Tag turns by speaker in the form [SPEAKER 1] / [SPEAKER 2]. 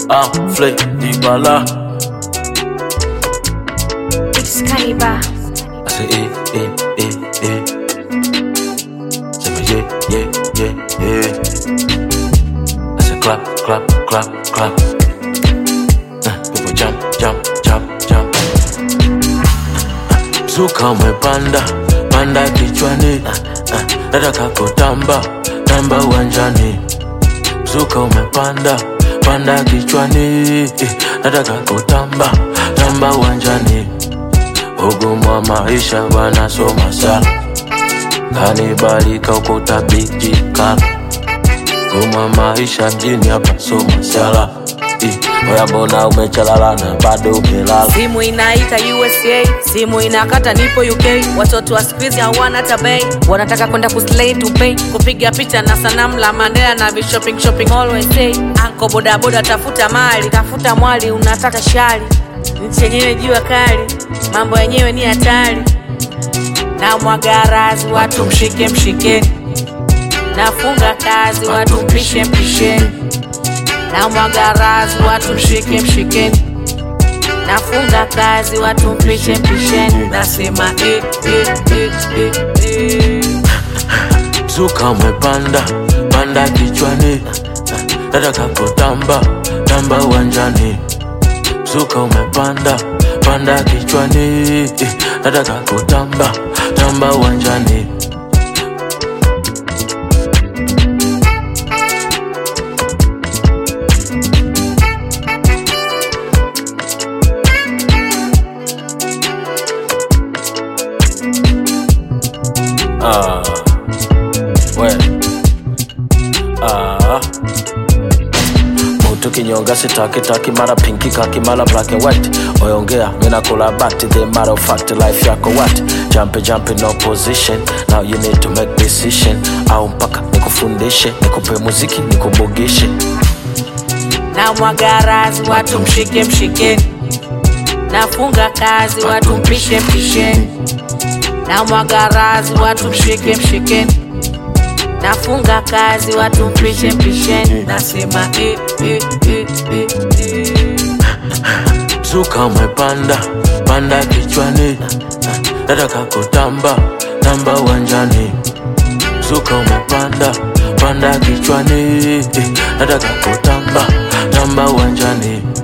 [SPEAKER 1] Flay Dibala.
[SPEAKER 2] It's Caliber.
[SPEAKER 1] I say eh. Say me yeah. I say clap. People jump. Zuka panda kichwani. Nataka kutamba uwanjani. Zuka panda kichwani. Nataka kutamba uwanjani. Ugumu wa maisha wanasoma sana. Kanibalika ukuta bijika. Ugumu wa maisha mjini hapa soma sala. Oya mbona umechalala na bado umelala.
[SPEAKER 3] Simu inaita USA, simu inakata nipo UK. Watoto wa squeeze hawana tabei, wanataka kwenda kuslay to pay. Kupiga picha na sanamu la Mandela na shopping always say. Anko boda tafuta mali, tafuta mwali unataka shali. Nchi yenyewe jua kali, mambo yenyewe ni hatari. Na mwagarazi watu mshike. Nafunga kazi watu mpishe. Na mwagarazi watu mshike. Nafunga kazi watu mpishe. Nasema
[SPEAKER 1] Zuka panda kichwani. Nataka kutamba uwanjani. Zuka panda kichwani. Nataka kutamba uwanjani. Mutu kinyonga sitaki mara pinki kaki mara black and white. Oyongea mina kula bati the matter of fact life yako what. Jump in opposition. Now you need to make decision. Au mpaka nikufundishe, nikupe muziki, nikubugishe.
[SPEAKER 3] Na mwagarazi watu mshike. Nafunga kazi watu mpishe. Na mwagarazi watu mshike. Nafunga kazi watu mpishe. Nasema
[SPEAKER 1] Zuka panda kichwani. Nataka kutamba uwanjani. Zuka panda kichwani. Nataka kutamba uwanjani.